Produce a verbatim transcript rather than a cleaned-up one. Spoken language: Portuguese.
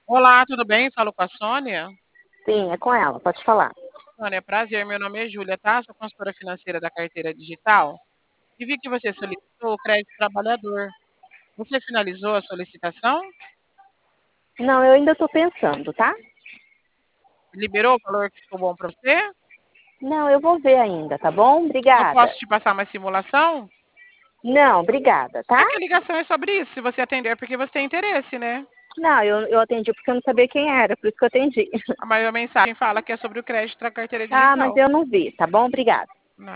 Olá, tudo bem? Falo com a Sônia. Sim, é com ela, pode falar. Sônia, prazer. Meu nome é Júlia, tá? Sou consultora financeira da carteira digital. E vi que você solicitou o crédito trabalhador. Você finalizou a solicitação? Não, eu ainda estou pensando, tá? Liberou o valor que ficou bom para você? Não, eu vou ver ainda, tá bom? Eu Obrigada. posso te passar uma simulação? Não, obrigada, tá? É que a ligação é sobre isso. Se você atender, é porque você tem interesse, né? Não, eu, eu atendi porque eu não sabia quem era, por isso que eu atendi. A maior mensagem fala que é sobre o crédito da carteira Ah, mas digital. eu não vi, tá bom? Obrigada.